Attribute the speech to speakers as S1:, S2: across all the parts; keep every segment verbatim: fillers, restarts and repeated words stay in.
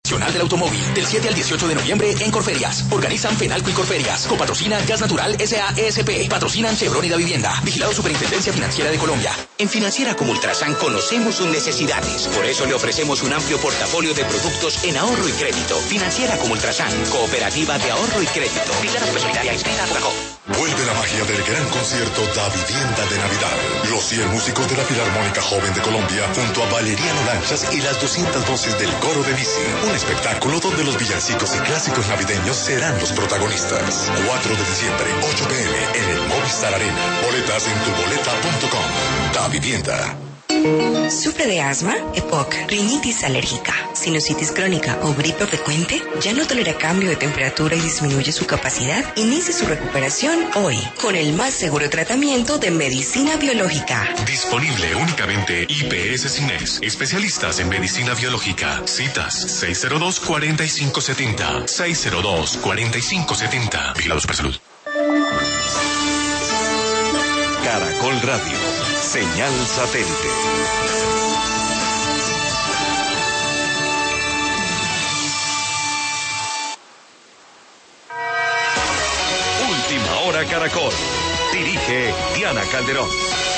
S1: Nacional del Automóvil, del siete al dieciocho de noviembre en Corferias. Organizan Fenalco y Corferias. Copatrocina Gas Natural S A E S P. Patrocinan Chevron y Da Vivienda. Vigilado Superintendencia Financiera de Colombia.
S2: En Financiera como Ultrasan conocemos sus necesidades. Por eso le ofrecemos un amplio portafolio de productos en ahorro y crédito. Financiera como Ultrasan, cooperativa de ahorro y crédito. Vigilado Supersolidaria inscrita a Trabajo.
S3: Vuelve la magia del gran concierto Da Vivienda de Navidad. Los cien músicos de la Filarmónica Joven de Colombia, junto a Valeriano Lanchas y las doscientas voces del coro de Bici. Un espectáculo donde los villancicos y clásicos navideños serán los protagonistas. cuatro de diciembre, ocho pe eme, en el Movistar Arena. Boletas en tu boleta punto com. Da Vivienda.
S4: ¿Sufre de asma, E P O C, rinitis alérgica, sinusitis crónica o gripe frecuente? ¿Ya no tolera cambio de temperatura y disminuye su capacidad? Inicie su recuperación hoy con el más seguro tratamiento de medicina biológica.
S5: Disponible únicamente I P S Cines, especialistas en medicina biológica. Citas seis cero dos, cuatro cinco siete cero, seis cero dos, cuatro cinco siete cero. Vigilado Supersalud.
S6: Caracol Radio, señal satélite. Última hora Caracol. Dirige Diana Calderón.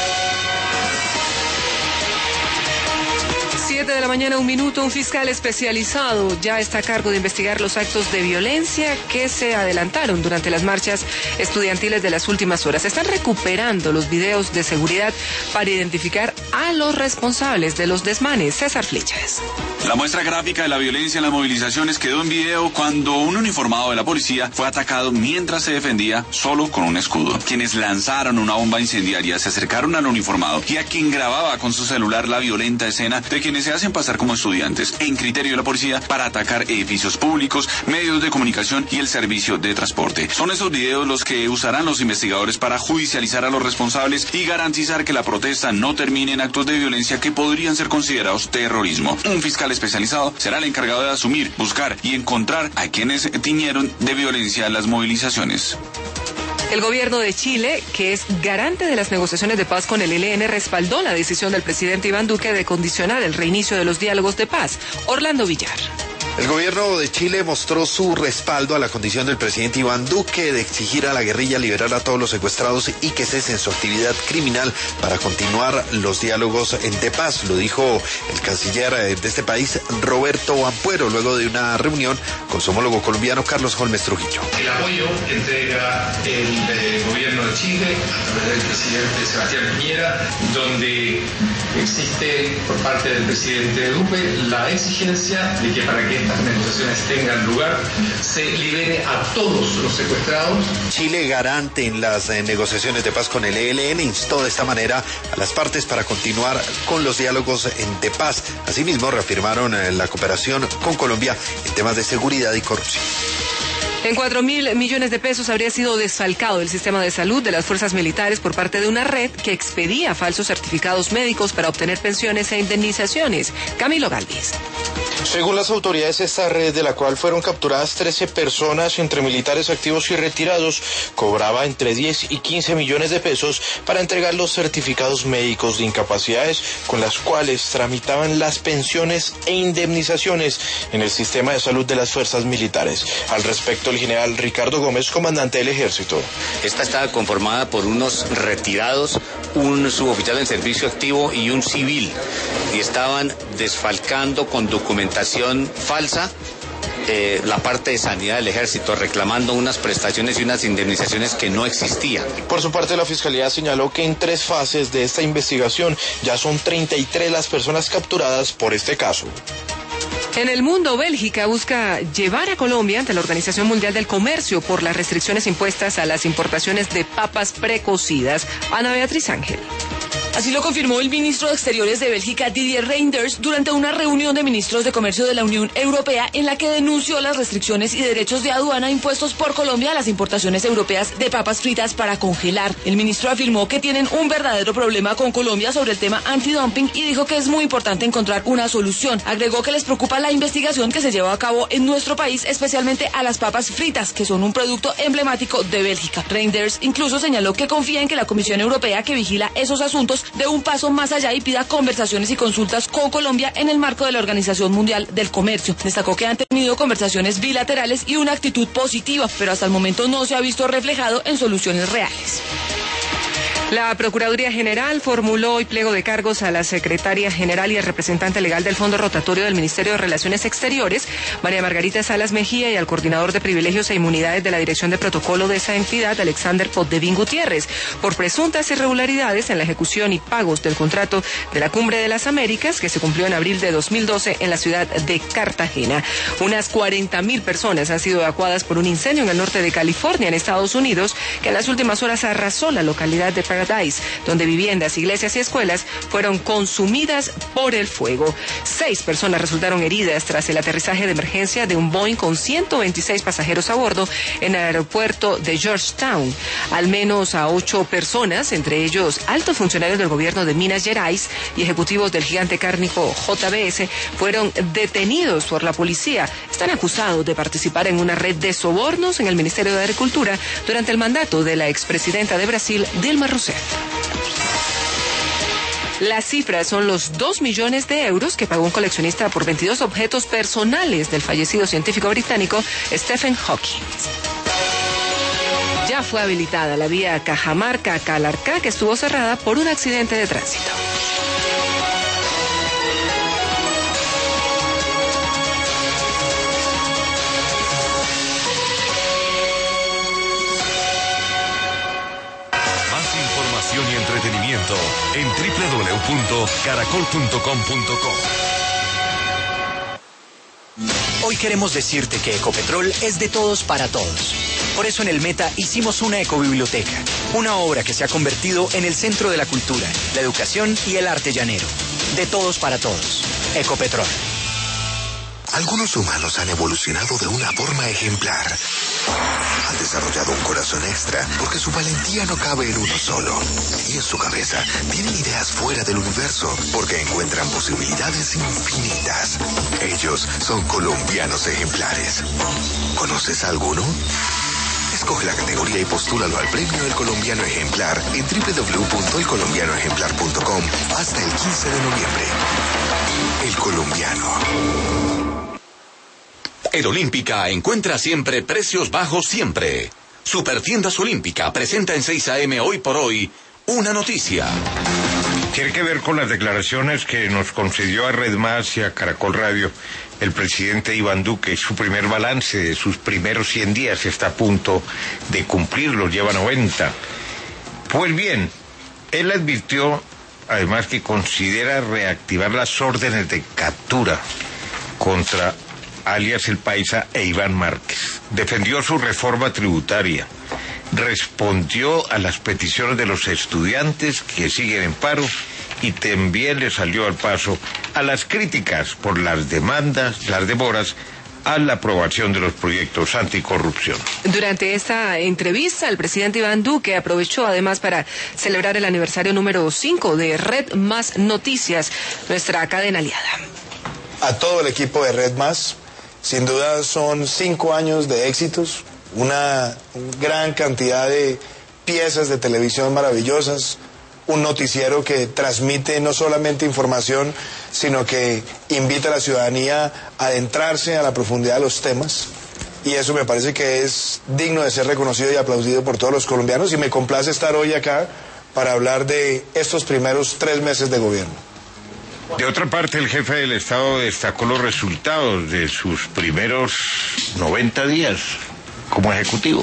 S7: siete de la mañana, un minuto. Un fiscal especializado ya está a cargo de investigar los actos de violencia que se adelantaron durante las marchas estudiantiles de las últimas horas. Están recuperando los videos de seguridad para identificar a los responsables de los desmanes. César Flichas.
S8: La muestra gráfica de la violencia en las movilizaciones quedó en video cuando un uniformado de la policía fue atacado mientras se defendía solo con un escudo. Quienes lanzaron una bomba incendiaria se acercaron al uniformado y a quien grababa con su celular la violenta escena de quienes se hacen pasar como estudiantes, en criterio de la policía, para atacar edificios públicos, medios de comunicación y el servicio de transporte. Son esos videos los que usarán los investigadores para judicializar a los responsables y garantizar que la protesta no termine en actos de violencia que podrían ser considerados terrorismo. Un fiscal especializado será el encargado de asumir, buscar y encontrar a quienes tiñeron de violencia las movilizaciones.
S7: El gobierno de Chile, que es garante de las negociaciones de paz con el E L N, respaldó la decisión del presidente Iván Duque de condicionar el reinicio de los diálogos de paz. Orlando Villar.
S9: El gobierno de Chile mostró su respaldo a la condición del presidente Iván Duque de exigir a la guerrilla liberar a todos los secuestrados y que cesen su actividad criminal para continuar los diálogos de paz. Lo dijo el canciller de este país, Roberto Ampuero, luego de una reunión con su homólogo colombiano Carlos Holmes Trujillo.
S10: El apoyo que entrega el eh, gobierno de Chile a través del presidente Sebastián Piñera, donde existe por parte del presidente Duque la exigencia de que para que estas negociaciones tengan lugar se libere a todos los secuestrados.
S9: Chile, garante en las eh, negociaciones de paz con el E L N, instó de esta manera a las partes para continuar con los diálogos en, de paz. Asimismo, reafirmaron eh, la cooperación con Colombia en temas de seguridad y corrupción.
S7: En cuatro mil millones de pesos habría sido desfalcado el sistema de salud de las fuerzas militares por parte de una red que expedía falsos certificados médicos para obtener pensiones e indemnizaciones. Camilo Galvis.
S11: Según las autoridades, esta red, de la cual fueron capturadas trece personas entre militares activos y retirados, cobraba entre diez y quince millones de pesos para entregar los certificados médicos de incapacidades con las cuales tramitaban las pensiones e indemnizaciones en el sistema de salud de las fuerzas militares. Al respecto, el general Ricardo Gómez, comandante del ejército.
S12: Esta estaba conformada por unos retirados, un suboficial en servicio activo y un civil, y estaban desfalcando con documentación falsa eh, la parte de sanidad del ejército, reclamando unas prestaciones y unas indemnizaciones que no existían.
S11: Por su parte, la Fiscalía señaló que en tres fases de esta investigación ya son treinta y tres las personas capturadas por este caso.
S7: En el mundo, Bélgica busca llevar a Colombia ante la Organización Mundial del Comercio por las restricciones impuestas a las importaciones de papas precocidas. Ana Beatriz Ángel.
S13: Así lo confirmó el ministro de Exteriores de Bélgica, Didier Reynders, durante una reunión de ministros de Comercio de la Unión Europea en la que denunció las restricciones y derechos de aduana impuestos por Colombia a las importaciones europeas de papas fritas para congelar. El ministro afirmó que tienen un verdadero problema con Colombia sobre el tema antidumping y dijo que es muy importante encontrar una solución. Agregó que les preocupa la investigación que se lleva a cabo en nuestro país, especialmente a las papas fritas, que son un producto emblemático de Bélgica. Reynders incluso señaló que confía en que la Comisión Europea, que vigila esos asuntos, dé un paso más allá y pida conversaciones y consultas con Colombia en el marco de la Organización Mundial del Comercio. Destacó que han tenido conversaciones bilaterales y una actitud positiva, pero hasta el momento no se ha visto reflejado en soluciones reales.
S7: La Procuraduría General formuló hoy pliego de cargos a la secretaria general y el representante legal del Fondo Rotatorio del Ministerio de Relaciones Exteriores, María Margarita Salas Mejía, y al coordinador de privilegios e inmunidades de la Dirección de Protocolo de esa entidad, Alexander Poddevín Gutiérrez, por presuntas irregularidades en la ejecución y pagos del contrato de la Cumbre de las Américas, que se cumplió en abril de dos mil doce en la ciudad de Cartagena. Unas cuarenta mil personas han sido evacuadas por un incendio en el norte de California, en Estados Unidos, que en las últimas horas arrasó la localidad de Paradise, donde viviendas, iglesias y escuelas fueron consumidas por el fuego. Seis personas resultaron heridas tras el aterrizaje de emergencia de un Boeing con ciento veintiséis pasajeros a bordo en el aeropuerto de Georgetown. Al menos a ocho personas, entre ellos altos funcionarios del gobierno de Minas Gerais y ejecutivos del gigante cárnico J B S, fueron detenidos por la policía. Están acusados de participar en una red de sobornos en el Ministerio de Agricultura durante el mandato de la expresidenta de Brasil, Dilma Rousseff. Las cifras son los dos millones de euros que pagó un coleccionista por veintidós objetos personales del fallecido científico británico Stephen Hawking. Ya fue habilitada la vía Cajamarca-Calarcá, que estuvo cerrada por un accidente de tránsito.
S6: Y entretenimiento en doble u doble u doble u punto caracol punto com punto co.
S1: Hoy queremos decirte que Ecopetrol es de todos para todos. Por eso en el Meta hicimos una ecobiblioteca, una obra que se ha convertido en el centro de la cultura, la educación y el arte llanero. De todos para todos. Ecopetrol.
S14: Algunos humanos han evolucionado de una forma ejemplar. Han desarrollado un corazón extra porque su valentía no cabe en uno solo. Y en su cabeza tienen ideas fuera del universo porque encuentran posibilidades infinitas. Ellos son colombianos ejemplares. ¿Conoces a alguno? Escoge la categoría y postúlalo al premio El Colombiano Ejemplar en doble u doble u doble u punto el colombiano ejemplar punto com hasta el quince de noviembre. El Colombiano.
S2: Edolímpica encuentra siempre precios bajos siempre. Supertiendas Olímpica presenta en seis a eme hoy por hoy una noticia.
S15: Tiene que ver con las declaraciones que nos concedió a Red Más y a Caracol Radio el presidente Iván Duque. Su primer balance de sus primeros cien días está a punto de cumplirlos, lleva noventa. Pues bien, él advirtió además que considera reactivar las órdenes de captura contra alias El Paisa e Iván Márquez. Defendió su reforma tributaria, respondió a las peticiones de los estudiantes que siguen en paro y también le salió al paso a las críticas por las demandas, las demoras a la aprobación de los proyectos anticorrupción.
S7: Durante esta entrevista, el presidente Iván Duque aprovechó además para celebrar el aniversario número cinco de Red Más Noticias, nuestra cadena aliada.
S16: A todo el equipo de Red Más, sin duda son cinco años de éxitos, una gran cantidad de piezas de televisión maravillosas, un noticiero que transmite no solamente información, sino que invita a la ciudadanía a adentrarse a la profundidad de los temas. Y eso me parece que es digno de ser reconocido y aplaudido por todos los colombianos. Y me complace estar hoy acá para hablar de estos primeros tres meses de gobierno.
S15: De otra parte, el jefe del Estado destacó los resultados de sus primeros noventa días como ejecutivo.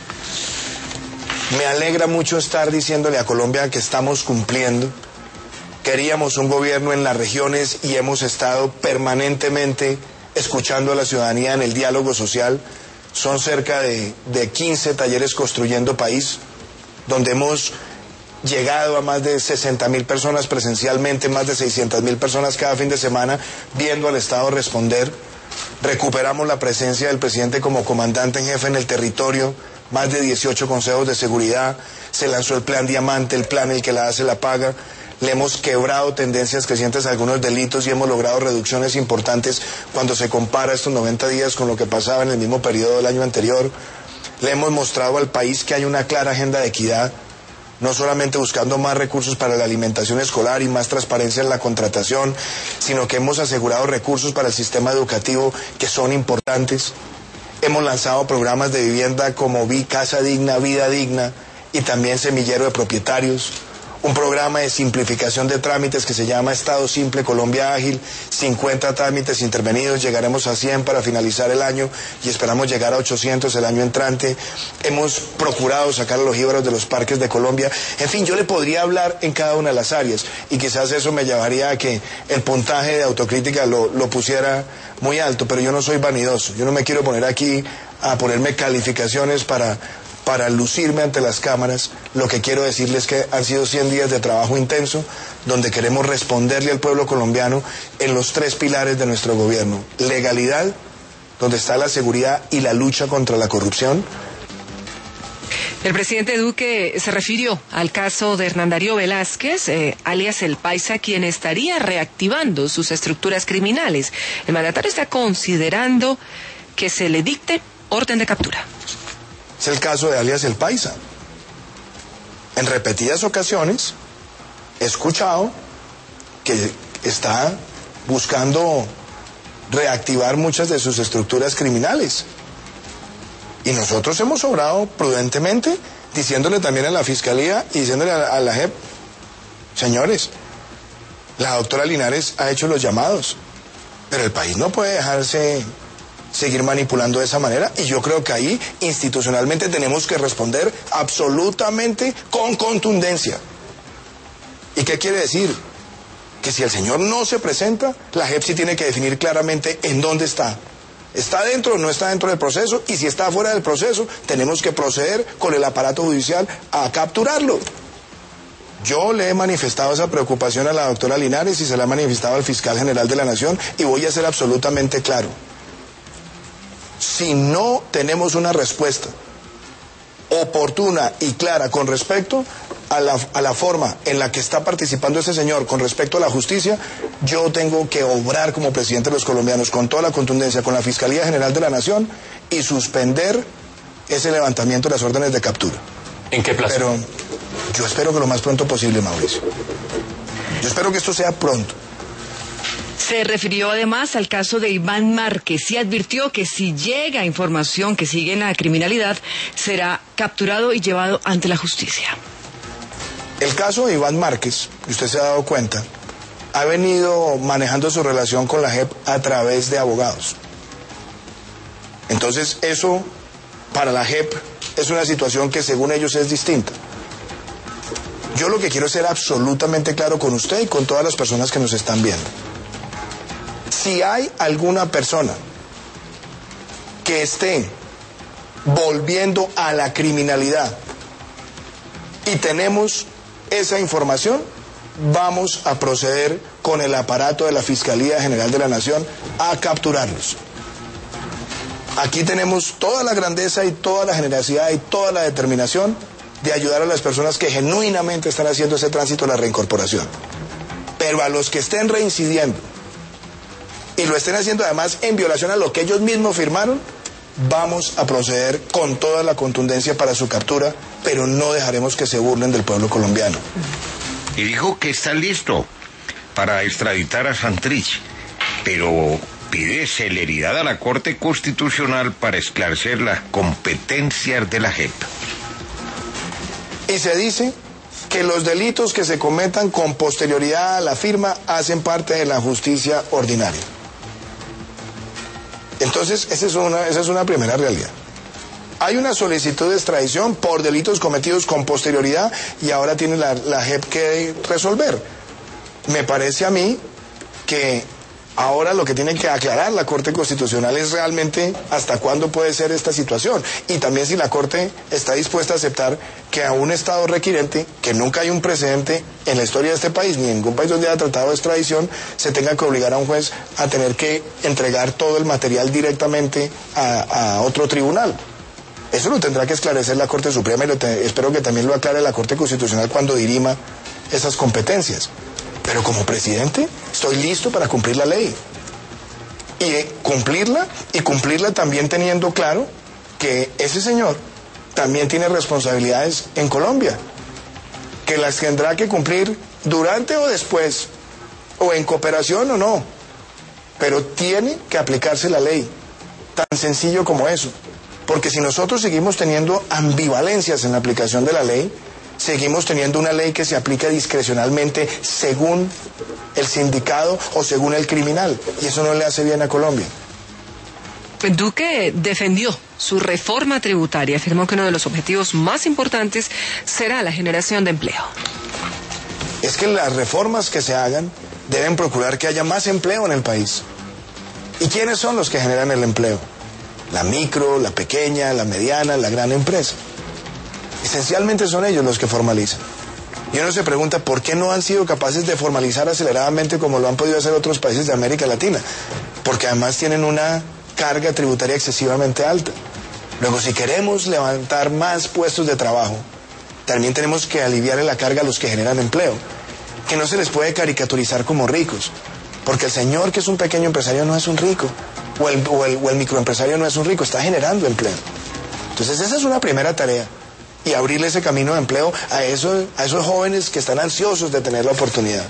S16: Me alegra mucho estar diciéndole a Colombia que estamos cumpliendo. Queríamos un gobierno en las regiones y hemos estado permanentemente escuchando a la ciudadanía en el diálogo social. Son cerca de, de quince talleres construyendo país, donde hemos llegado a más de sesenta mil personas presencialmente, más de seiscientas mil personas cada fin de semana, viendo al Estado responder. Recuperamos la presencia del presidente como comandante en jefe en el territorio, más de dieciocho consejos de seguridad, se lanzó el plan Diamante, el plan El que la hace la paga, le hemos quebrado tendencias crecientes a algunos delitos y hemos logrado reducciones importantes cuando se compara estos noventa días con lo que pasaba en el mismo periodo del año anterior. Le hemos mostrado al país que hay una clara agenda de equidad, no solamente buscando más recursos para la alimentación escolar y más transparencia en la contratación, sino que hemos asegurado recursos para el sistema educativo que son importantes. Hemos lanzado programas de vivienda como Vi Casa Digna, Vida Digna y también Semillero de Propietarios. Un programa de simplificación de trámites que se llama Estado Simple Colombia Ágil, cincuenta trámites intervenidos, llegaremos a cien para finalizar el año y esperamos llegar a ochocientos el año entrante. Hemos procurado sacar a los jíbaros de los parques de Colombia. En fin, yo le podría hablar en cada una de las áreas y quizás eso me llevaría a que el puntaje de autocrítica lo, lo pusiera muy alto, pero yo no soy vanidoso, yo no me quiero poner aquí a ponerme calificaciones para... para lucirme ante las cámaras. Lo que quiero decirles es que han sido cien días de trabajo intenso, donde queremos responderle al pueblo colombiano en los tres pilares de nuestro gobierno. Legalidad, donde está la seguridad y la lucha contra la corrupción.
S7: El presidente Duque se refirió al caso de Hernán Darío Velázquez, eh, alias El Paisa, quien estaría reactivando sus estructuras criminales. El mandatario está considerando que se le dicte orden de captura.
S16: Es el caso de alias El Paisa. En repetidas ocasiones he escuchado que está buscando reactivar muchas de sus estructuras criminales. Y nosotros hemos obrado prudentemente, diciéndole también a la Fiscalía y diciéndole a, a la J E P, señores, la doctora Linares ha hecho los llamados, pero el país no puede dejarse seguir manipulando de esa manera, y yo creo que ahí institucionalmente tenemos que responder absolutamente con contundencia. ¿Y qué quiere decir? Que si el señor no se presenta, la J E P sí tiene que definir claramente en dónde está. ¿Está dentro o no está dentro del proceso? Y si está fuera del proceso, tenemos que proceder con el aparato judicial a capturarlo. Yo le he manifestado esa preocupación a la doctora Linares y se la he manifestado al fiscal general de la Nación, y voy a ser absolutamente claro. Si no tenemos una respuesta oportuna y clara con respecto a la, a la forma en la que está participando este señor con respecto a la justicia, yo tengo que obrar como presidente de los colombianos con toda la contundencia con la Fiscalía General de la Nación y suspender ese levantamiento de las órdenes de captura.
S17: ¿En qué plazo?
S16: Pero yo espero que lo más pronto posible, Mauricio. Yo espero que esto sea pronto.
S13: Se refirió además al caso de Iván Márquez y advirtió que si llega información que sigue en la criminalidad, será capturado y llevado ante la justicia.
S16: El caso de Iván Márquez, usted se ha dado cuenta, ha venido manejando su relación con la J E P a través de abogados. Entonces eso, para la J E P, es una situación que según ellos es distinta. Yo lo que quiero es ser absolutamente claro con usted y con todas las personas que nos están viendo. Si hay alguna persona que esté volviendo a la criminalidad y tenemos esa información, vamos a proceder con el aparato de la Fiscalía General de la Nación a capturarlos. Aquí tenemos toda la grandeza y toda la generosidad y toda la determinación de ayudar a las personas que genuinamente están haciendo ese tránsito de la reincorporación. Pero a los que estén reincidiendo y lo estén haciendo además en violación a lo que ellos mismos firmaron, vamos a proceder con toda la contundencia para su captura, pero no dejaremos que se burlen del pueblo colombiano.
S15: Y dijo que está listo para extraditar a Santrich, pero pide celeridad a la Corte Constitucional para esclarecer las competencias de la J E P.
S16: Y se dice que los delitos que se cometan con posterioridad a la firma hacen parte de la justicia ordinaria. Entonces, esa es una, esa es una primera realidad. Hay una solicitud de extradición por delitos cometidos con posterioridad y ahora tiene la, la J E P que resolver. Me parece a mí que ahora lo que tiene que aclarar la Corte Constitucional es realmente hasta cuándo puede ser esta situación, y también si la Corte está dispuesta a aceptar que a un Estado requirente, que nunca hay un precedente en la historia de este país, ni en ningún país donde haya tratado de extradición, se tenga que obligar a un juez a tener que entregar todo el material directamente a, a otro tribunal. Eso lo tendrá que esclarecer la Corte Suprema y lo te, espero que también lo aclare la Corte Constitucional cuando dirima esas competencias. Pero como presidente estoy listo para cumplir la ley. Y cumplirla, y cumplirla también teniendo claro que ese señor también tiene responsabilidades en Colombia. que las tendrá que cumplir durante o después, o en cooperación o no, pero tiene que aplicarse la ley, tan sencillo como eso, porque si nosotros seguimos teniendo ambivalencias en la aplicación de la ley, seguimos teniendo una ley que se aplica discrecionalmente según el sindicado o según el criminal, y eso no le hace bien a Colombia.
S7: Duque defendió su reforma tributaria, afirmó que uno de los objetivos más importantes será la generación de empleo.
S16: Es que las reformas que se hagan deben procurar que haya más empleo en el país. ¿Y quiénes son los que generan el empleo? La micro, la pequeña, la mediana, la gran empresa. Esencialmente son ellos los que formalizan. Y uno se pregunta por qué no han sido capaces de formalizar aceleradamente como lo han podido hacer otros países de América Latina. Porque además tienen una carga tributaria excesivamente alta. Luego, si queremos levantar más puestos de trabajo, también tenemos que aliviarle la carga a los que generan empleo, que no se les puede caricaturizar como ricos, porque el señor que es un pequeño empresario no es un rico, o el, o el, o el microempresario no es un rico, está generando empleo. Entonces esa es una primera tarea, y abrirle ese camino de empleo a esos, a esos jóvenes que están ansiosos de tener la oportunidad.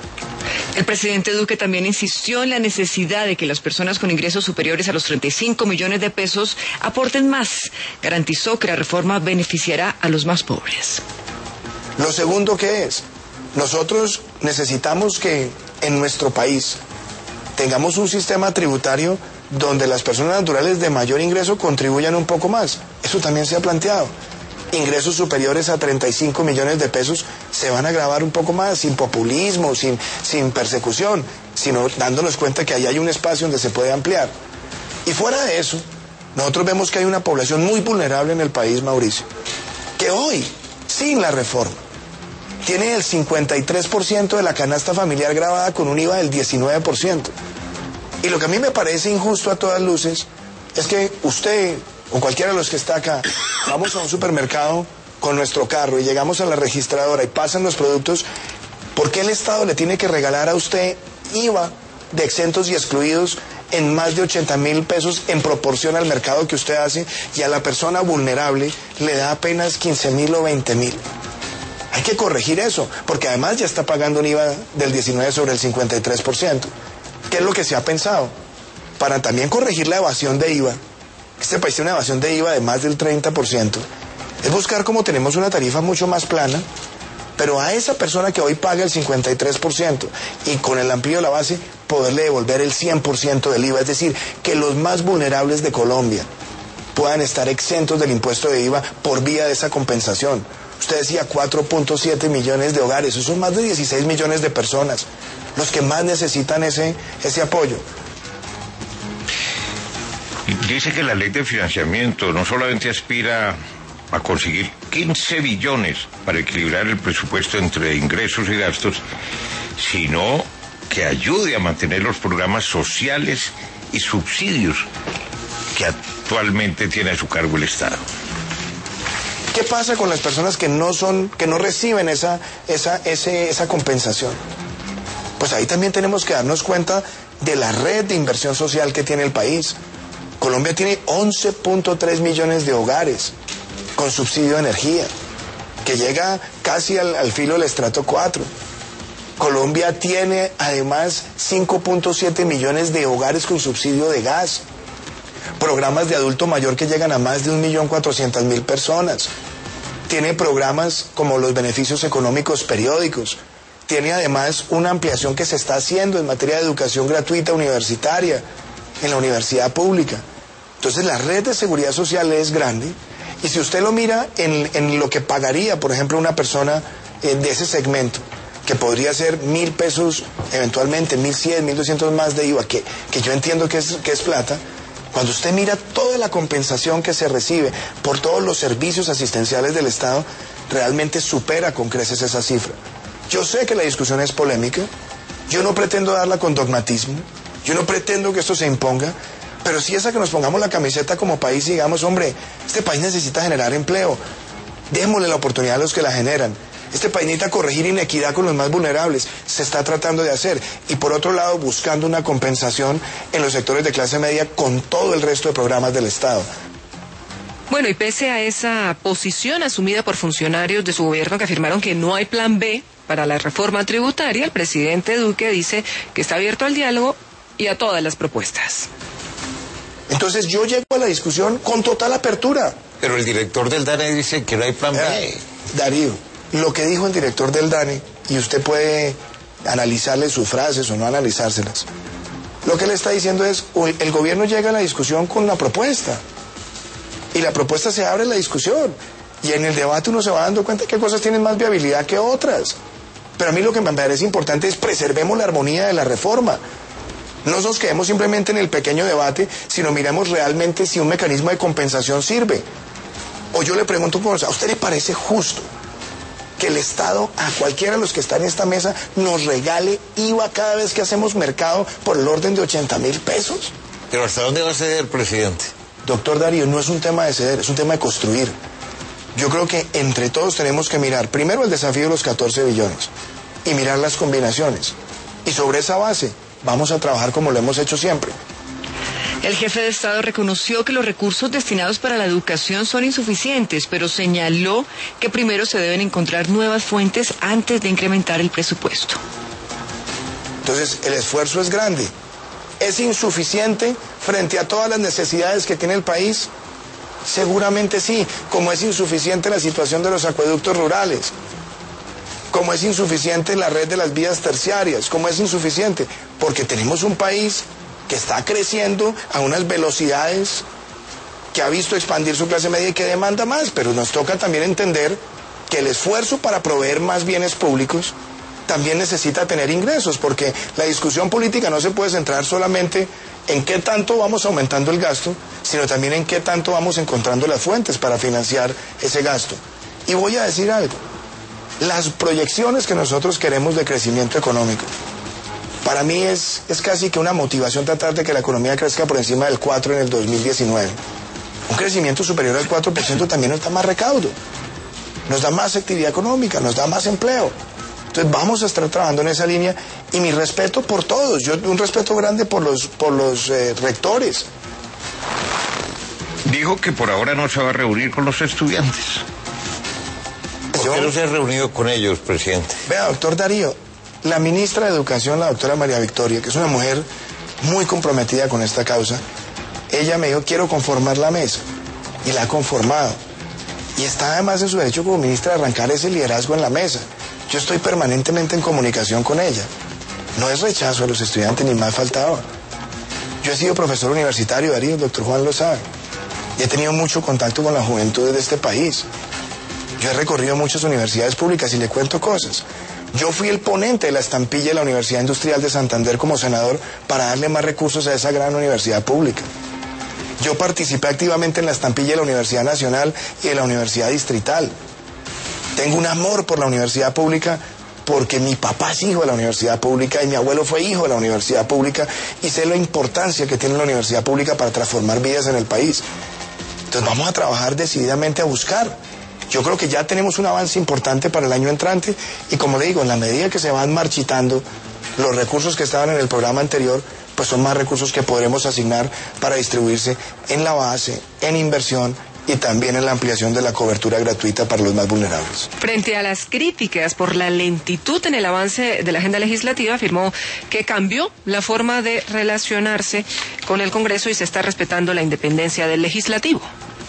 S13: El presidente Duque también insistió en la necesidad de que las personas con ingresos superiores a los treinta y cinco millones de pesos aporten más. Garantizó que la reforma beneficiará a los más pobres.
S16: Lo segundo que es, nosotros necesitamos que en nuestro país tengamos un sistema tributario donde las personas naturales de mayor ingreso contribuyan un poco más. Eso también se ha planteado. Ingresos superiores a treinta y cinco millones de pesos se van a gravar un poco más, sin populismo, sin, sin persecución, sino dándonos cuenta que ahí hay un espacio donde se puede ampliar. Y fuera de eso, nosotros vemos que hay una población muy vulnerable en el país, Mauricio, que hoy, sin la reforma, tiene el cincuenta y tres por ciento de la canasta familiar gravada con un I V A del diecinueve por ciento. Y lo que a mí me parece injusto a todas luces es que usted o cualquiera de los que está acá, vamos a un supermercado con nuestro carro y llegamos a la registradora y pasan los productos, ¿por qué el Estado le tiene que regalar a usted I V A de exentos y excluidos en más de ochenta mil pesos en proporción al mercado que usted hace, y a la persona vulnerable le da apenas quince mil o veinte mil? Hay que corregir eso, porque además ya está pagando un I V A del diecinueve sobre el cincuenta y tres por ciento. ¿Qué es lo que se ha pensado? Para también corregir la evasión de I V A, este país tiene una evasión de I V A de más del treinta por ciento, es buscar cómo tenemos una tarifa mucho más plana, pero a esa persona que hoy paga el cincuenta y tres por ciento y con el amplio de la base, poderle devolver el cien por ciento del I V A, es decir, que los más vulnerables de Colombia puedan estar exentos del impuesto de I V A por vía de esa compensación. Usted decía cuatro punto siete millones de hogares, eso son más de dieciséis millones de personas, los que más necesitan ese, ese apoyo.
S15: Dice que la ley de financiamiento no solamente aspira a conseguir quince billones para equilibrar el presupuesto entre ingresos y gastos, sino que ayude a mantener los programas sociales y subsidios que actualmente tiene a su cargo el Estado.
S16: ¿Qué pasa con las personas que no son, que no reciben esa, esa, ese, esa compensación? Pues ahí también tenemos que darnos cuenta de la red de inversión social que tiene el país. Colombia tiene once punto tres millones de hogares con subsidio de energía, que llega casi al, al filo del estrato cuatro. Colombia tiene además cinco punto siete millones de hogares con subsidio de gas. Programas de adulto mayor que llegan a más de un millón cuatrocientas mil personas. Tiene programas como los beneficios económicos periódicos. Tiene además una ampliación que se está haciendo en materia de educación gratuita universitaria en la universidad pública. Entonces la red de seguridad social es grande, y si usted lo mira en, en lo que pagaría, por ejemplo, una persona eh, de ese segmento, que podría ser mil pesos, eventualmente mil cien, mil doscientos más de I V A, que, que yo entiendo que es, que es plata. Cuando usted mira toda la compensación que se recibe por todos los servicios asistenciales del Estado, realmente supera con creces esa cifra. Yo sé que la discusión es polémica, yo no pretendo darla con dogmatismo, yo no pretendo que esto se imponga, pero sí es a que nos pongamos la camiseta como país y digamos, hombre, este país necesita generar empleo, démosle la oportunidad a los que la generan. Este país necesita corregir inequidad con los más vulnerables, se está tratando de hacer, y por otro lado buscando una compensación en los sectores de clase media con todo el resto de programas del Estado.
S7: Bueno, y pese a esa posición asumida por funcionarios de su gobierno que afirmaron que no hay plan B para la reforma tributaria, el presidente Duque dice que está abierto al diálogo y a todas las propuestas.
S16: Entonces yo llego a la discusión con total apertura.
S15: Pero el director del DANE dice que no hay plan B.
S16: Darío, lo que dijo el director del DANE, y usted puede analizarle sus frases o no analizárselas, lo que le está diciendo es, el gobierno llega a la discusión con una propuesta, y la propuesta se abre la discusión, y en el debate uno se va dando cuenta que cosas tienen más viabilidad que otras. Pero a mí lo que me parece importante es preservemos la armonía de la reforma. No nos quedemos simplemente en el pequeño debate, sino miremos realmente si un mecanismo de compensación sirve. O yo le pregunto, ¿a usted le parece justo que el Estado, a cualquiera de los que están en esta mesa, nos regale I V A cada vez que hacemos mercado por el orden de ochenta mil pesos?
S15: Pero ¿hasta dónde va a ceder, presidente?
S16: Doctor Darío, no es un tema de ceder, es un tema de construir. Yo creo que entre todos tenemos que mirar primero el desafío de los catorce billones y mirar las combinaciones. Y sobre esa base vamos a trabajar como lo hemos hecho siempre.
S13: El jefe de Estado reconoció que los recursos destinados para la educación son insuficientes, pero señaló que primero se deben encontrar nuevas fuentes antes de incrementar el presupuesto.
S16: Entonces, el esfuerzo es grande. ¿Es insuficiente frente a todas las necesidades que tiene el país? Seguramente sí, como es insuficiente la situación de los acueductos rurales, como es insuficiente la red de las vías terciarias, como es insuficiente, porque tenemos un país que está creciendo a unas velocidades, que ha visto expandir su clase media y que demanda más, pero nos toca también entender que el esfuerzo para proveer más bienes públicos también necesita tener ingresos, porque la discusión política no se puede centrar solamente en qué tanto vamos aumentando el gasto, sino también en qué tanto vamos encontrando las fuentes para financiar ese gasto. Y voy a decir algo, las proyecciones que nosotros queremos de crecimiento económico, para mí es, es casi que una motivación tratar de que la economía crezca por encima del cuatro en el dos mil diecinueve. Un crecimiento superior al cuatro por ciento también nos da más recaudo, nos da más actividad económica, nos da más empleo. Entonces vamos a estar trabajando en esa línea y mi respeto por todos, yo un respeto grande por los, por los eh, rectores.
S15: Dijo que por ahora no se va a reunir con los estudiantes. ¿Por qué no se ha reunido con ellos, presidente?
S16: Vea, doctor Darío, la ministra de Educación, la doctora María Victoria, que es una mujer muy comprometida con esta causa, ella me dijo, quiero conformar la mesa, y la ha conformado. Y está además en su derecho como ministra de arrancar ese liderazgo en la mesa. Yo estoy permanentemente en comunicación con ella. No es rechazo a los estudiantes, ni más faltaba. Yo he sido profesor universitario, Darío, el doctor Juan lo sabe. Y he tenido mucho contacto con la juventud de este país. Yo he recorrido muchas universidades públicas y le cuento cosas. Yo fui el ponente de la estampilla de la Universidad Industrial de Santander como senador para darle más recursos a esa gran universidad pública. Yo participé activamente en la estampilla de la Universidad Nacional y de la Universidad Distrital. Tengo un amor por la universidad pública porque mi papá es hijo de la universidad pública y mi abuelo fue hijo de la universidad pública y sé la importancia que tiene la universidad pública para transformar vidas en el país. Entonces vamos a trabajar decididamente a buscar. Yo creo que ya tenemos un avance importante para el año entrante y como le digo, en la medida que se van marchitando los recursos que estaban en el programa anterior, pues son más recursos que podremos asignar para distribuirse en la base, en inversión y también en la ampliación de la cobertura gratuita para los más vulnerables.
S7: Frente a las críticas por la lentitud en el avance de la agenda legislativa, afirmó que cambió la forma de relacionarse con el Congreso y se está respetando la independencia del legislativo.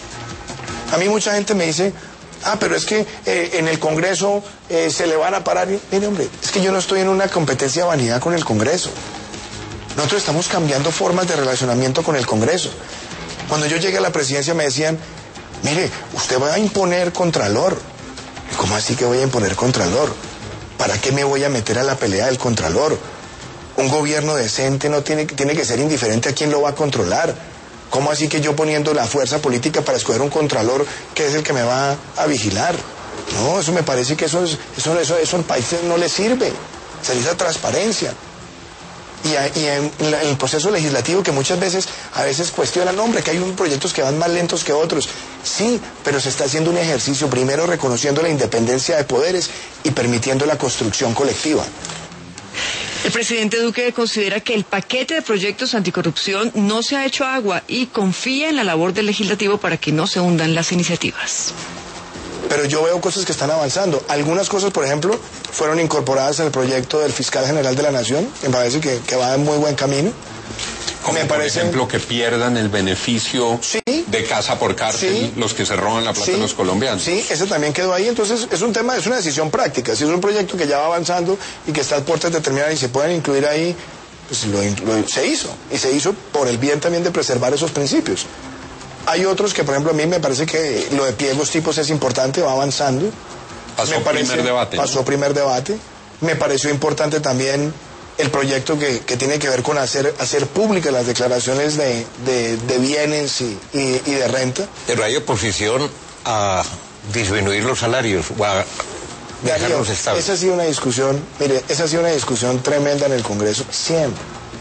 S16: A mí mucha gente me dice, ah, pero es que eh, en el Congreso eh, se le van a parar. Mire, hombre, es que yo no estoy en una competencia de vanidad con el Congreso. Nosotros estamos cambiando formas de relacionamiento con el Congreso. Cuando yo llegué a la presidencia me decían, mire, usted va a imponer contralor. ¿Cómo así que voy a imponer contralor? ¿Para qué me voy a meter a la pelea del contralor? Un gobierno decente no tiene, tiene que ser indiferente a quién lo va a controlar. ¿Cómo así que yo poniendo la fuerza política para escoger un contralor que es el que me va a vigilar? No, eso me parece que eso, es, eso, eso, eso al país no le sirve. Se necesita transparencia. Y, a, y en, la, en el proceso legislativo que muchas veces, a veces cuestionan, hombre, que hay unos proyectos que van más lentos que otros. Sí, pero se está haciendo un ejercicio, primero reconociendo la independencia de poderes y permitiendo la construcción colectiva.
S7: El presidente Duque considera que el paquete de proyectos anticorrupción no se ha hecho agua y confía en la labor del legislativo para que no se hundan las iniciativas.
S16: Pero yo veo cosas que están avanzando. Algunas cosas, por ejemplo, fueron incorporadas en el proyecto del fiscal general de la Nación. Me parece que, que va en muy buen camino.
S17: Como
S16: me
S17: por
S16: parece...
S17: ejemplo que pierdan el beneficio
S16: sí,
S17: de casa por cárcel
S16: sí,
S17: los que se roban la plata
S16: sí,
S17: de los colombianos.
S16: Sí, ese también quedó ahí. Entonces es un tema, es una decisión práctica. Si es un proyecto que ya va avanzando y que está a puertas de terminar y se pueden incluir ahí, pues lo, lo, se hizo. Y se hizo por el bien también de preservar esos principios. Hay otros que, por ejemplo, a mí me parece que lo de pliegos tipos es importante, va avanzando.
S17: Pasó
S16: me parece,
S17: primer debate.
S16: Pasó
S17: ¿no?
S16: primer debate. Me pareció importante también el proyecto que, que tiene que ver con hacer, hacer públicas las declaraciones de, de, de bienes y, y, y de renta.
S15: Pero hay oposición a disminuir los salarios o a dejarlos estables.
S16: Esa ha sido una discusión, mire, esa ha sido una discusión tremenda en el Congreso, siempre.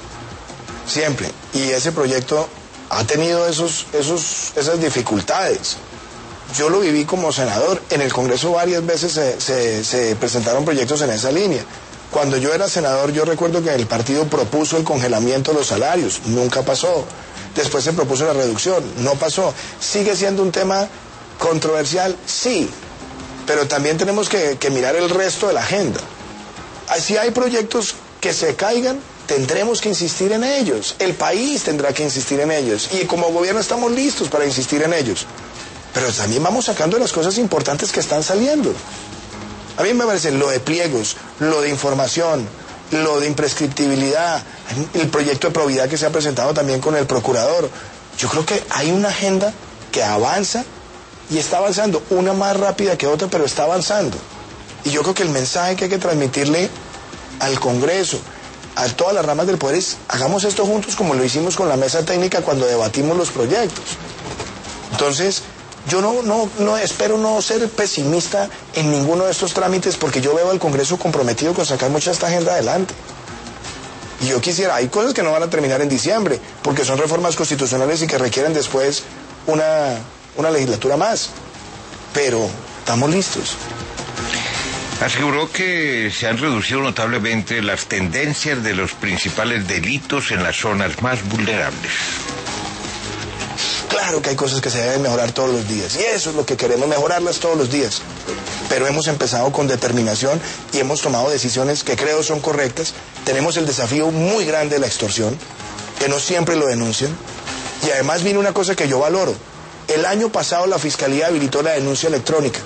S16: Siempre. Y ese proyecto ha tenido esos, esos, esas dificultades. Yo lo viví como senador. En el Congreso varias veces se, se, se presentaron proyectos en esa línea. Cuando yo era senador, yo recuerdo que el partido propuso el congelamiento de los salarios. Nunca pasó. Después se propuso la reducción. No pasó. ¿Sigue siendo un tema controversial? Sí. Pero también tenemos que, que mirar el resto de la agenda. Si hay proyectos que se caigan, tendremos que insistir en ellos. El país tendrá que insistir en ellos. Y como gobierno estamos listos para insistir en ellos. Pero también vamos sacando las cosas importantes que están saliendo. A mí me parece lo de pliegos, lo de información, lo de imprescriptibilidad, el proyecto de probidad que se ha presentado también con el procurador. Yo creo que hay una agenda que avanza y está avanzando, una más rápida que otra, pero está avanzando. Y yo creo que el mensaje que hay que transmitirle al Congreso, a todas las ramas del poder es: hagamos esto juntos como lo hicimos con la mesa técnica cuando debatimos los proyectos. Entonces, yo no, no, no espero no ser pesimista en ninguno de estos trámites, porque yo veo al Congreso comprometido con sacar mucha esta agenda adelante. Y yo quisiera, hay cosas que no van a terminar en diciembre, porque son reformas constitucionales y que requieren después una, una legislatura más. Pero estamos listos.
S15: Aseguró que se han reducido notablemente las tendencias de los principales delitos en las zonas más vulnerables.
S16: Claro que hay cosas que se deben mejorar todos los días, y eso es lo que queremos, mejorarlas todos los días. Pero hemos empezado con determinación y hemos tomado decisiones que creo son correctas. Tenemos el desafío muy grande de la extorsión, que no siempre lo denuncian. Y además viene una cosa que yo valoro. El año pasado la Fiscalía habilitó la denuncia electrónica.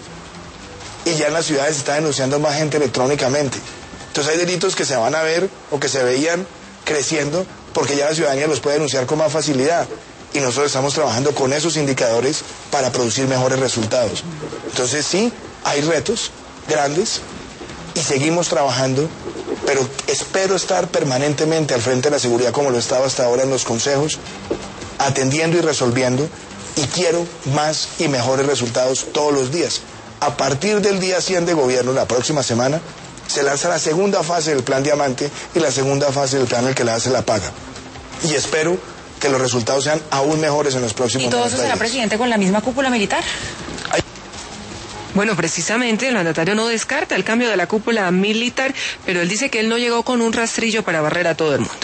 S16: Y ya en las ciudades se está denunciando más gente electrónicamente. Entonces hay delitos que se van a ver o que se veían creciendo porque ya la ciudadanía los puede denunciar con más facilidad. Y nosotros estamos trabajando con esos indicadores para producir mejores resultados. Entonces sí, hay retos grandes y seguimos trabajando, pero espero estar permanentemente al frente de la seguridad como lo he estado hasta ahora en los consejos, atendiendo y resolviendo, y quiero más y mejores resultados todos los días. A partir del día cien de gobierno, la próxima semana, se lanza la segunda fase del Plan Diamante y la segunda fase del plan El que la hace la paga. Y espero que los resultados sean aún mejores en los próximos
S18: días. ¿Y todo eso será, presidente, con la misma cúpula militar?
S7: Ay. Bueno, precisamente el mandatario no descarta el cambio de la cúpula militar, pero él dice que él no llegó con un rastrillo para barrer a todo el mundo.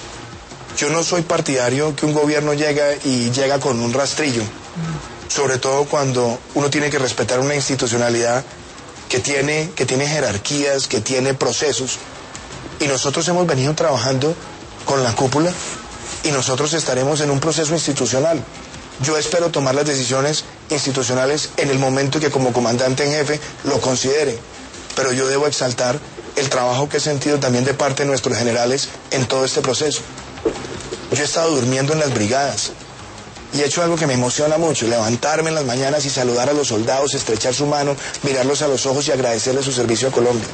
S16: Yo no soy partidario que un gobierno llega y llega con un rastrillo, mm. sobre todo cuando uno tiene que respetar una institucionalidad que tiene, que tiene jerarquías, que tiene procesos, y nosotros hemos venido trabajando con la cúpula y nosotros estaremos en un proceso institucional. Yo espero tomar las decisiones institucionales en el momento que como comandante en jefe lo considere, pero yo debo exaltar el trabajo que he sentido también de parte de nuestros generales en todo este proceso. Yo he estado durmiendo en las brigadas y he hecho algo que me emociona mucho: levantarme en las mañanas y saludar a los soldados, estrechar su mano, mirarlos a los ojos y agradecerles su servicio a Colombia.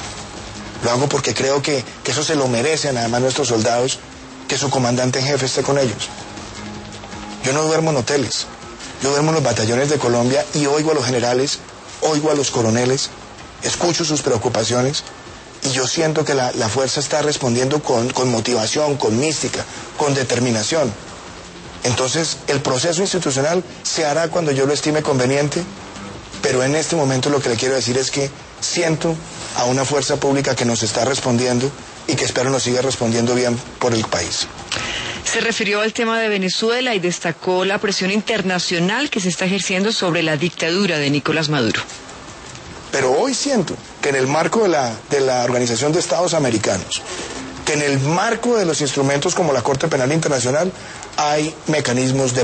S16: Lo hago porque creo que, que eso se lo merecen además nuestros soldados, que su comandante en jefe esté con ellos. Yo no duermo en hoteles, yo duermo en los batallones de Colombia y oigo a los generales, oigo a los coroneles, escucho sus preocupaciones y yo siento que la, la fuerza está respondiendo con, con motivación, con mística, con determinación. Entonces el proceso institucional se hará cuando yo lo estime conveniente, pero en este momento lo que le quiero decir es que siento a una fuerza pública que nos está respondiendo y que espero nos siga respondiendo bien por el país.
S7: Se refirió al tema de Venezuela y destacó la presión internacional que se está ejerciendo sobre la dictadura de Nicolás Maduro.
S16: Pero hoy siento que en el marco de la, de la Organización de Estados Americanos, que en el marco de los instrumentos como la Corte Penal Internacional, hay mecanismos de